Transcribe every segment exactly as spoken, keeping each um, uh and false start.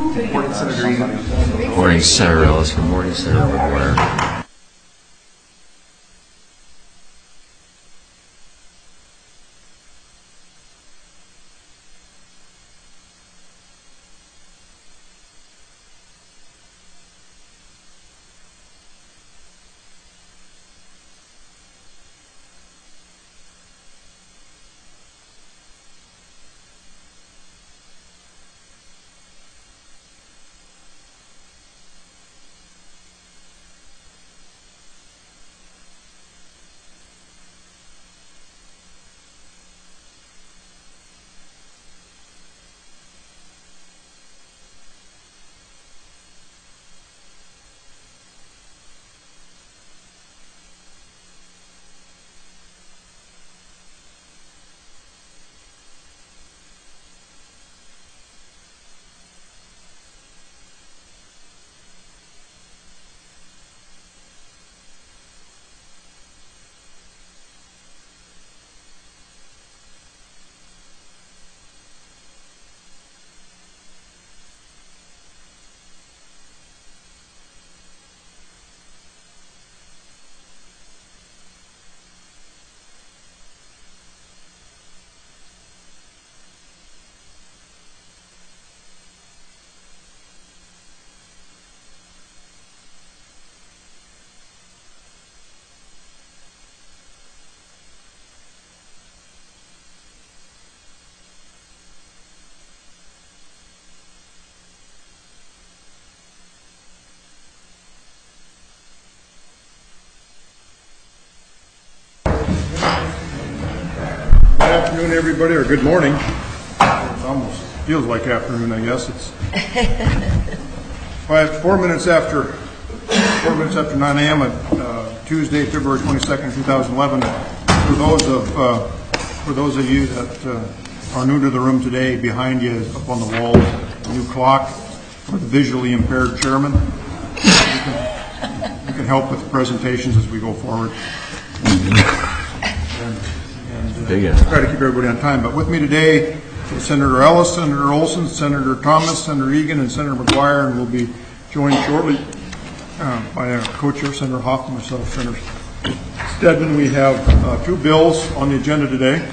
Good morning, Senator Egan. Good morning, Senator Ellis. Good morning, Senator McGuire. Good afternoon, everybody, or good morning. It almost feels like afternoon, I guess. It's five, four minutes after four minutes after nine a m on uh, Tuesday, February twenty-second, two thousand eleven. For those of uh, for those of you that uh, are new to the room today, behind you up on the wall, a new clock for the visually impaired chairman. You can, you can help with the presentations as we go forward. Try to keep everybody on time. But with me today is Senator Ellis, Senator Olson, Senator Thomas, Senator Egan, and Senator McGuire, and we'll be joined shortly uh, by our co-chair, Senator Hoffman, myself, Senator Stedman. We have uh, two bills on the agenda today.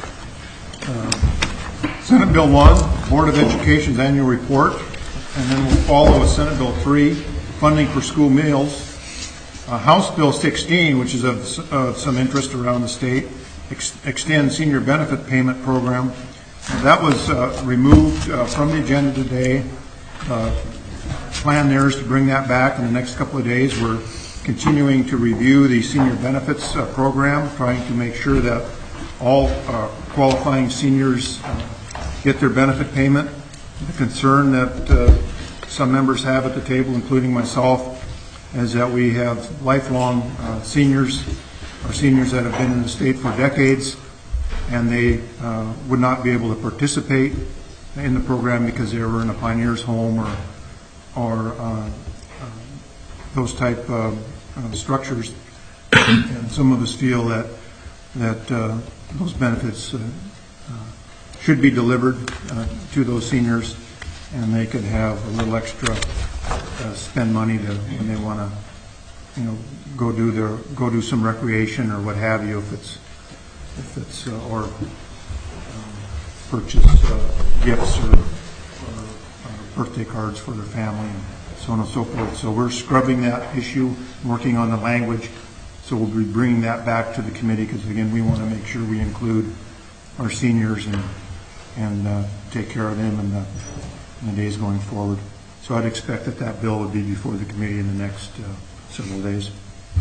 Uh, Senate Bill one, Board of Education's annual report, and then we'll follow with Senate Bill three, funding for school meals. Uh, House Bill sixteen, which is of uh, some interest around the state, Ex- extend senior benefit payment program. Uh, that was uh, removed uh, from the agenda today. Uh, plan there is to bring that back in the next couple of days. We're continuing to review the senior benefits uh, program, trying to make sure that all uh, qualifying seniors uh, get their benefit payment. The concern that uh, some members have at the table, including myself, is that we have lifelong uh, seniors or seniors that have been in the state for decades, and they uh, would not be able to participate in the program because they were in a pioneer's home or or uh, uh, those type of uh, structures. And some of us feel that that uh, those benefits uh, uh, should be delivered uh, to those seniors, and they could have a little extra uh, spend money to when they want to, you know, go do their go do some recreation or what have you, if it's if it's uh, or um, purchase uh, gifts or, or uh, birthday cards for their family and so on and so forth. So we're scrubbing that issue, working on the language. So we'll be bringing that back to the committee because again, we want to make sure we include our seniors and and uh, take care of them in the, in the days going forward. So I'd expect that that bill would be before the committee in the next uh, several days.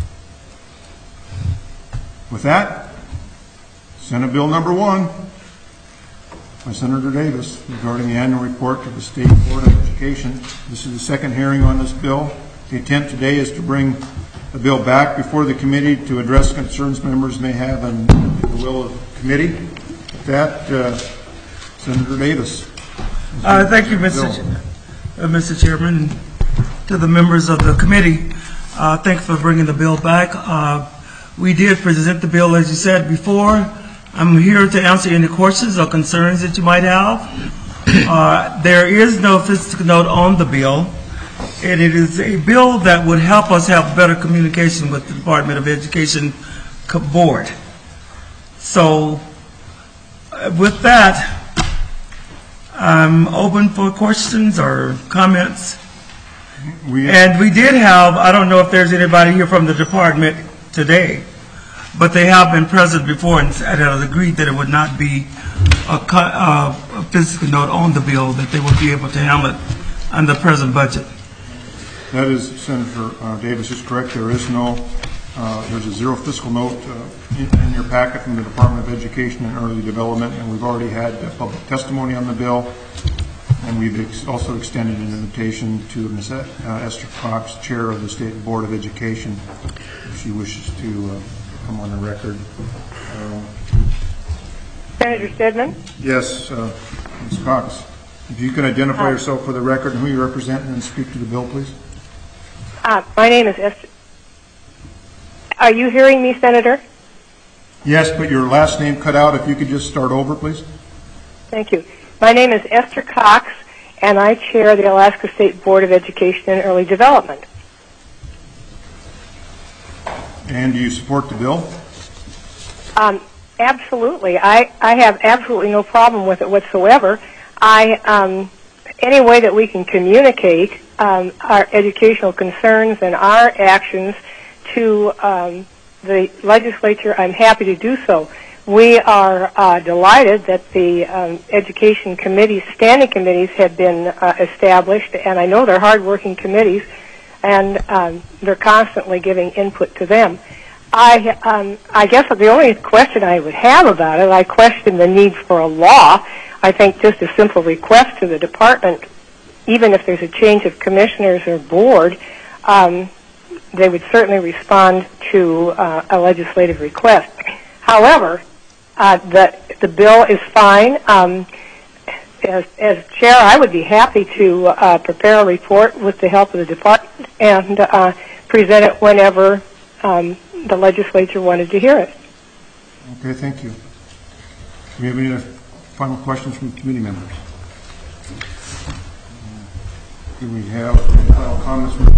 With that, Senate Bill number one by Senator Davis regarding the annual report of the State Board of Education. This is the second hearing on this bill. The intent today is to bring the bill back before the committee to address concerns members may have and the will of the committee. With that, uh, Senator Davis. Uh, thank you, Mister Ch- uh, Mister Chairman, to the members of the committee. Uh, thanks for bringing the bill back. Uh, we did present the bill, as you said before. I'm here to answer any questions or concerns that you might have. Uh, There is no fiscal note on the bill, and it is a bill that would help us have better communication with the Department of Education co- Board. So uh, with that, I'm open for questions or comments. We, And we did have, I don't know if there's anybody here from the department today, but they have been present before and and have agreed that it would not be a cu- uh, a fiscal note on the bill, that they would be able to handle it on the present budget. that is, Senator uh, Davis is correct. There is no, uh, there's a zero fiscal note uh, in in your packet from the Department of Education and Early Development, and we've already had uh, public testimony on the bill, and we've ex- also extended an invitation to Miz E- uh, Esther Cox, Chair of the State Board of Education, if she wishes to uh, come on the record. Uh, Senator Stedman? Yes, uh, Miz Cox, if you can identify yourself for the record and who you represent, and then speak to the bill, please. Uh, my name is Esther. Are you hearing me, Senator? Yes, but your last name cut out. If you could just start over, please. Thank you. My name is Esther Cox, and I chair the Alaska State Board of Education and Early Development. And do you support the bill? Um, absolutely. I, I have absolutely no problem with it whatsoever. I, um, any way that we can communicate um, our educational concerns and our actions to um, the legislature, I'm happy to do so. We are uh, delighted that the um, education committees, standing committees, have been uh, established, and I know they're hardworking committees, and um, they're constantly giving input to them. I, um, I guess the only question I would have about it, I question the need for a law. I think just a simple request to the department, even if there's a change of commissioners or board, um, they would certainly respond to uh, a legislative request. However, uh, the the bill is fine. Um, as, as chair, I would be happy to uh, prepare a report with the help of the department and uh, present it whenever um, the legislature wanted to hear it. Okay, thank you. Do we have any other final questions from committee members? Do we have any final comments from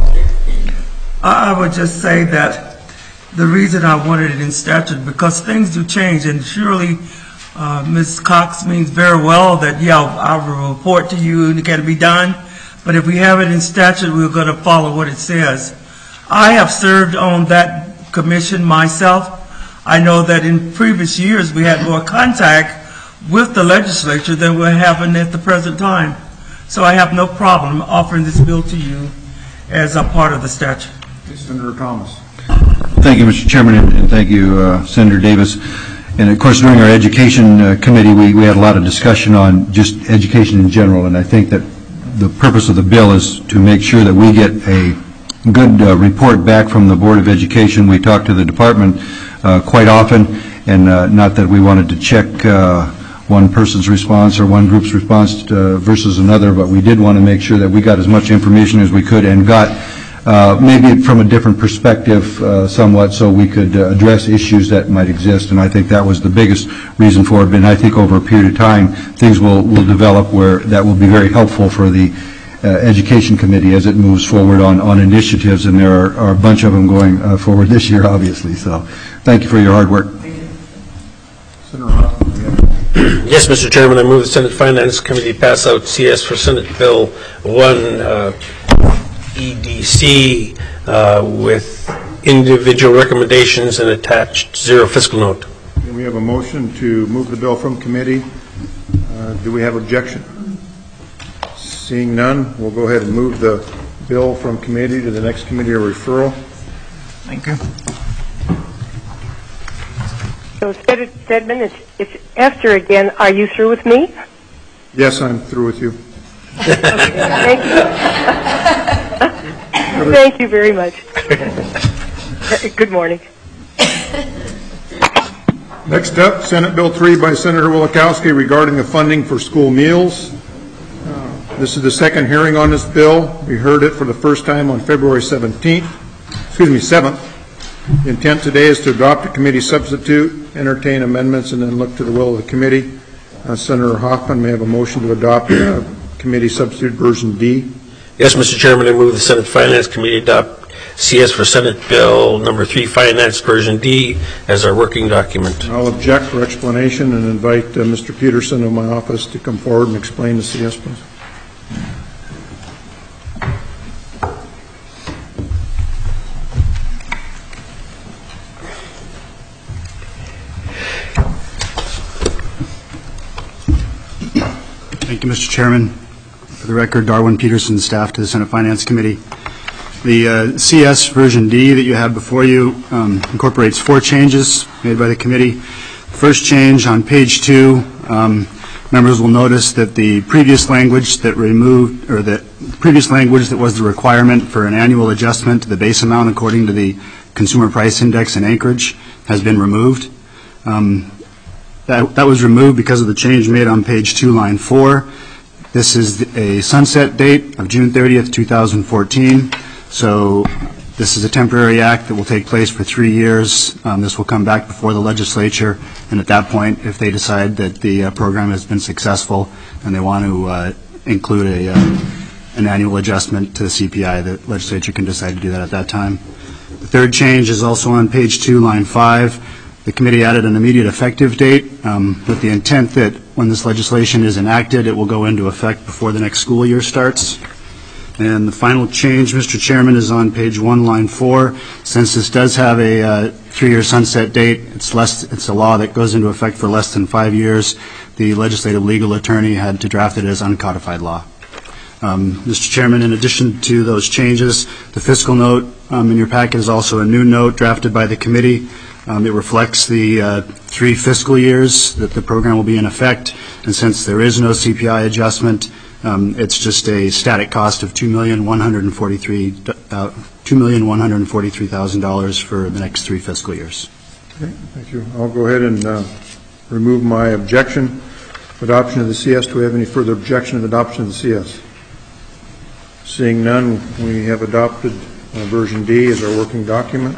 I I would just say that the reason I wanted it in statute, because things do change, and surely uh, Miz Cox means very well that, yeah, I will report to you and it can be done, but if we have it in statute, we're going to follow what it says. I have served on that commission myself. I know that in previous years we had more contact with the legislature than we're having at the present time. So I have no problem offering this bill to you as a part of the statute. Senator Thomas? Thank you, Mister Chairman, and, and thank you, uh, Senator Davis. And of course, during our education uh, committee, we, we had a lot of discussion on just education in general, and I think that the purpose of the bill is to make sure that we get a good uh, report back from the Board of Education. We talk to the department uh, quite often, and uh, not that we wanted to check uh, one person's response or one group's response uh, versus another, but we did want to make sure that we got as much information as we could and got uh, maybe from a different perspective uh, somewhat, so we could uh, address issues that might exist. And I think that was the biggest reason for it. And I think over a period of time, things will, will develop where that will be very helpful for the uh, Education Committee as it moves forward on, on initiatives. And there are, are a bunch of them going uh, forward this year, obviously. So thank you for your hard work. Senator Hoffman? Yes, Mister Chairman, I move the Senate Finance Committee pass out C S for Senate Bill one uh, E D C uh, with individual recommendations and attached zero fiscal note. We have a motion to move the bill from committee. Uh, do we have objection? Seeing none, we'll go ahead and move the bill from committee to the next committee or referral. Thank you. So, Senator Stedman, it's, it's Esther again. Are you through with me? Yes, I'm through with you. Thank you. Thank you very much. Good morning. Next up, Senate Bill three by Senator Wielechowski regarding the funding for school meals. Uh, this is the second hearing on this bill. We heard it for the first time on February seventeenth, excuse me, seventh. The intent today is to adopt a committee substitute, entertain amendments, and then look to the will of the committee. Uh, Senator Hoffman, may I have a motion to adopt uh, committee substitute version D? Yes, Mister Chairman, I move the Senate Finance Committee adopt C S for Senate Bill number three, Finance Version D, as our working document. I'll object for explanation and invite uh, Mister Peterson of my office to come forward and explain the C S, please. Thank you, Mister Chairman. For the record, Darwin Peterson, staff to the Senate Finance Committee. The uh, C S version D that you have before you um, incorporates four changes made by the committee. First change on page two, um, members will notice that the previous language that removed, or the previous language that was the requirement for an annual adjustment to the base amount according to the Consumer Price Index in Anchorage has been removed. Um, That, that was removed because of the change made on page two, line four. This is a sunset date of June thirtieth, two thousand fourteen. So this is a temporary act that will take place for three years. Um, this will come back before the legislature, and at that point, if they decide that the uh, program has been successful and they want to uh, include a, uh, an annual adjustment to the C P I, the legislature can decide to do that at that time. The third change is also on page two, line five. The committee added an immediate effective date um, with the intent that when this legislation is enacted, it will go into effect before the next school year starts. And the final change, Mister Chairman, is on page one, line four. Since this does have a uh, three-year sunset date, it's less. It's a law that goes into effect for less than five years. The legislative legal attorney had to draft it as uncodified law. Um, Mister Chairman, in addition to those changes, the fiscal note um, in your packet is also a new note drafted by the committee. Um, it reflects the uh, three fiscal years that the program will be in effect, and since there is no C P I adjustment, um, it's just a static cost of two million one hundred forty-three thousand dollars for the next three fiscal years. Okay, thank you. I'll go ahead and uh, remove my objection for adoption of the C S. Do we have any further objection to the adoption of the C S? Seeing none, we have adopted uh, version D as our working document.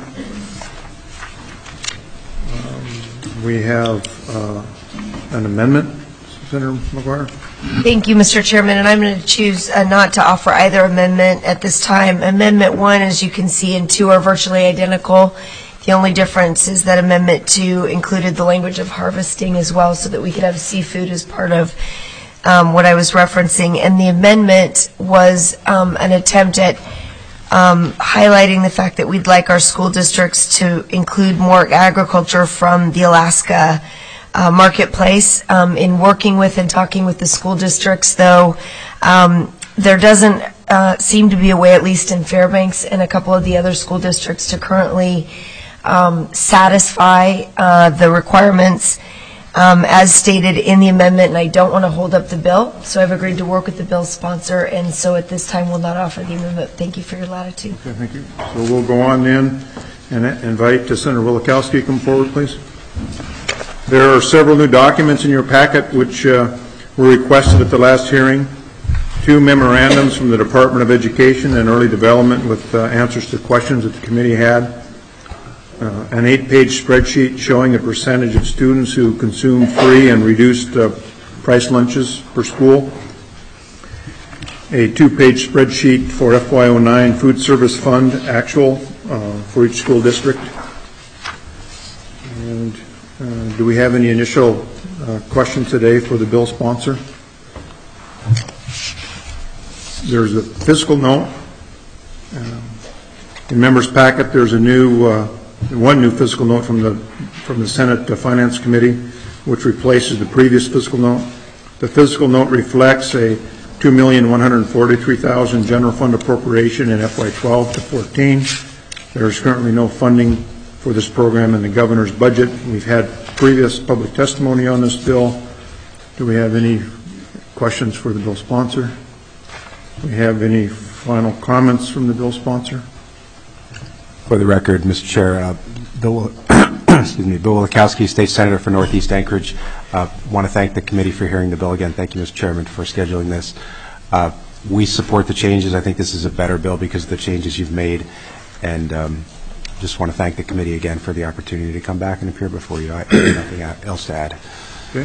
We have uh, an amendment, Senator McGuire. Thank you, Mister Chairman, and I'm going to choose uh, not to offer either amendment at this time. Amendment one, as you can see, and two are virtually identical. The only difference is that Amendment two included the language of harvesting as well, so that we could have seafood as part of um, what I was referencing. And the amendment was um, an attempt at Um, highlighting the fact that we'd like our school districts to include more agriculture from the Alaska uh, marketplace. Um, in working with and talking with the school districts, though, um, there doesn't uh, seem to be a way, at least in Fairbanks and a couple of the other school districts, to currently um, satisfy uh, the requirements Um, as stated in the amendment, and I don't want to hold up the bill, so I've agreed to work with the bill's sponsor, and so at this time will not offer the amendment. Thank you for your latitude. Okay, thank you. So we'll go on then and invite Senator Wielechowski to come forward, please. There are several new documents in your packet which uh, were requested at the last hearing. Two memorandums from the Department of Education and Early Development with uh, answers to questions that the committee had. Uh, an eight-page spreadsheet showing the percentage of students who consume free and reduced uh, price lunches per school. A two-page spreadsheet for F Y oh nine food service fund actual uh, for each school district. And uh, do we have any initial uh, questions today for the bill sponsor? There's a fiscal note. Uh, in members' packet, there's a new uh, one new fiscal note from the from the Senate Finance Committee, which replaces the previous fiscal note. The fiscal note reflects a two million one hundred forty-three thousand dollars general fund appropriation in F Y twelve to fourteen. There is currently no funding for this program in the governor's budget. We've had previous public testimony on this bill. Do we have any questions for the bill sponsor? Do we have any final comments from the bill sponsor? For the record, Mister Chair, uh, Bill, excuse me, Bill Wielechowski, State Senator for Northeast Anchorage. Uh, want to thank the committee for hearing the bill again. Thank you, Mister Chairman, for scheduling this. Uh, we support the changes. I think this is a better bill because of the changes you've made, and um, just want to thank the committee again for the opportunity to come back and appear before you. I have nothing else to add. Okay.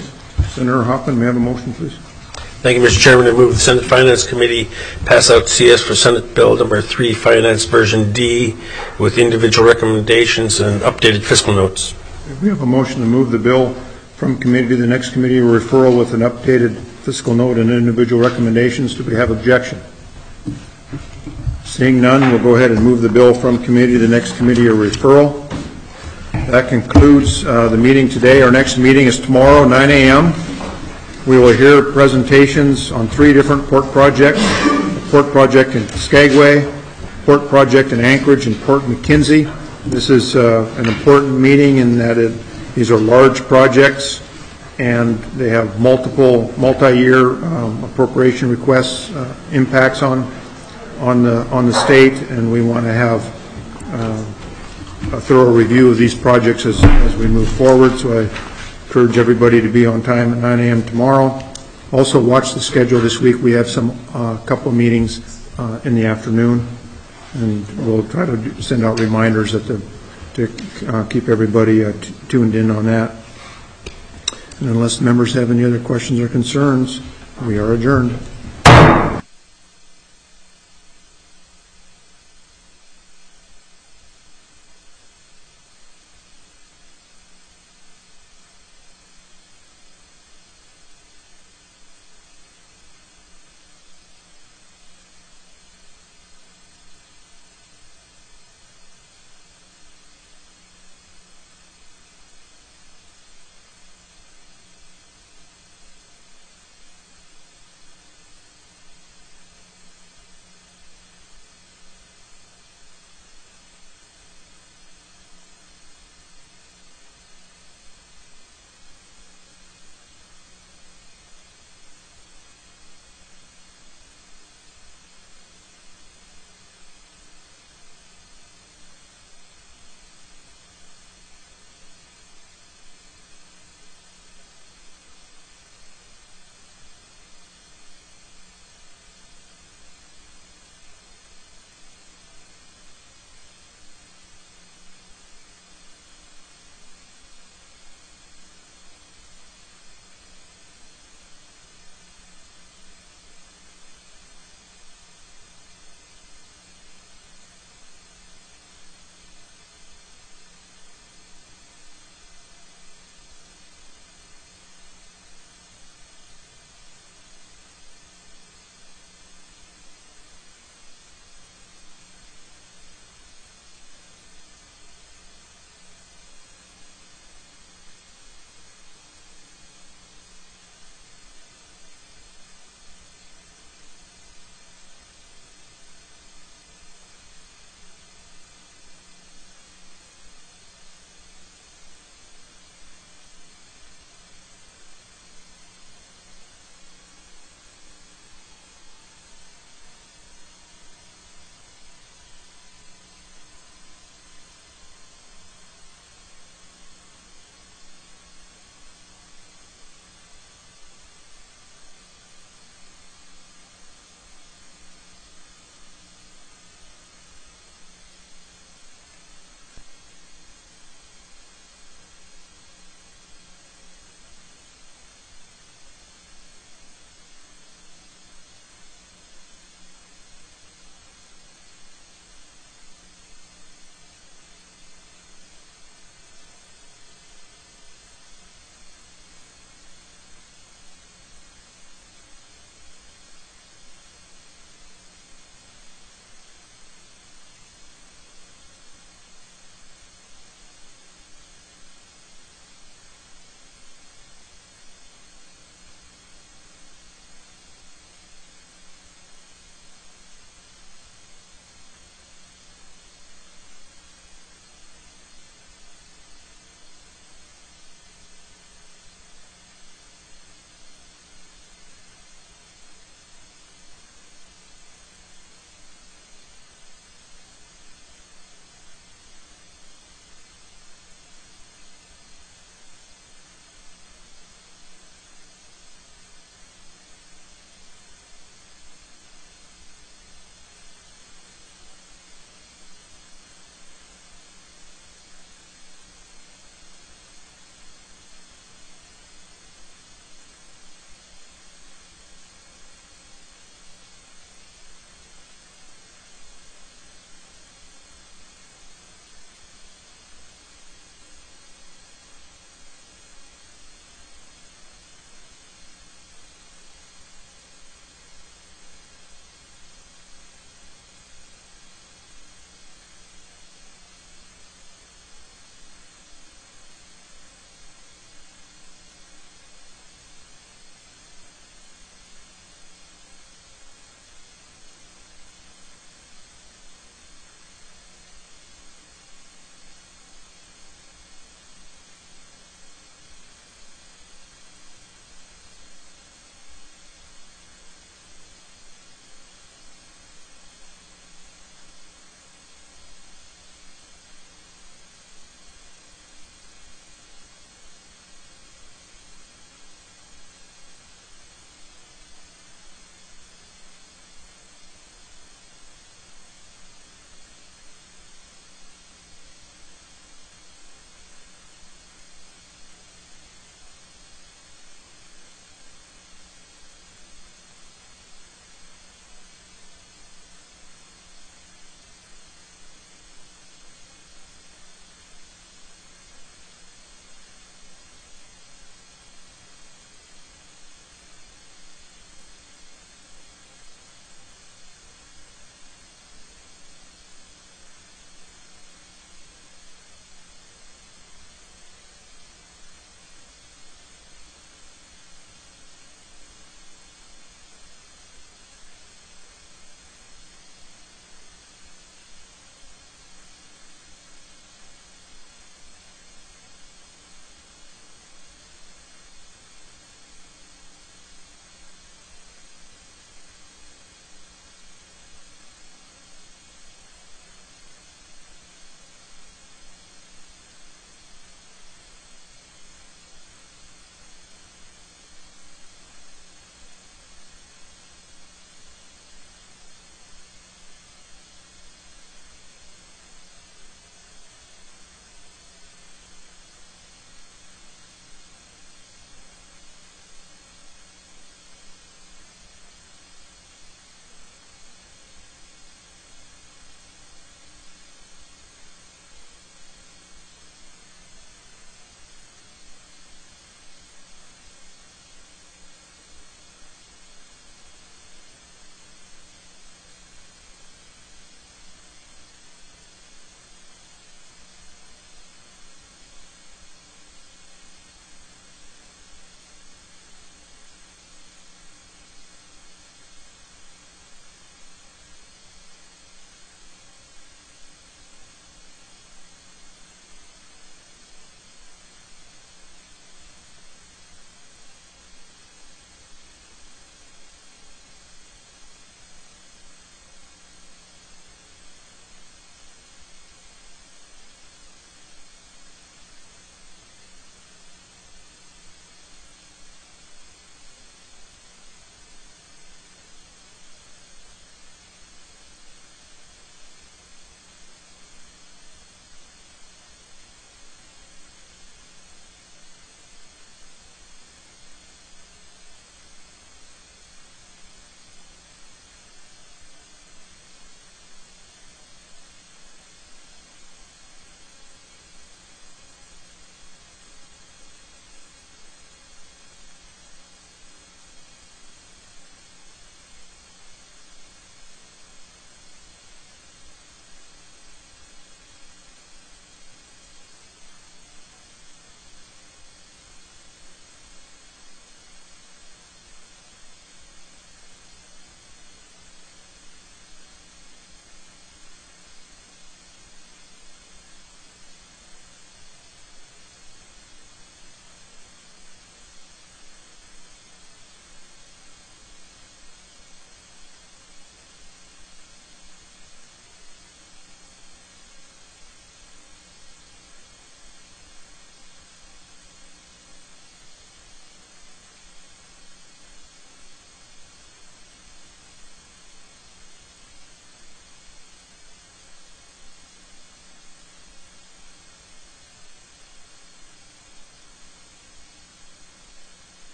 Senator Hoffman, may I have a motion, please? Thank you, Mister Chairman. I move the Senate Finance Committee pass out C S for Senate Bill Number three, Finance Version D, with individual recommendations and updated fiscal notes. We have a motion to move the bill from committee to the next committee, or referral with an updated fiscal note and individual recommendations. Do we have objection? Seeing none, we'll go ahead and move the bill from committee to the next committee, or referral. That concludes uh, the meeting today. Our next meeting is tomorrow, nine A M We will hear presentations on three different port projects: a port project in Skagway, port project in Anchorage, and Port McKenzie. This is uh, an important meeting in that it, these are large projects, and they have multiple multi-year um, appropriation requests, uh, impacts on on the on the state, and we want to have uh, a thorough review of these projects as as we move forward. So I encourage everybody to be on time at nine A M tomorrow. Also, watch the schedule this week. We have some uh, couple of meetings uh, in the afternoon, and we'll try to do, send out reminders at the, to uh, keep everybody uh, t tuned in on that. And unless members have any other questions or concerns, we are adjourned.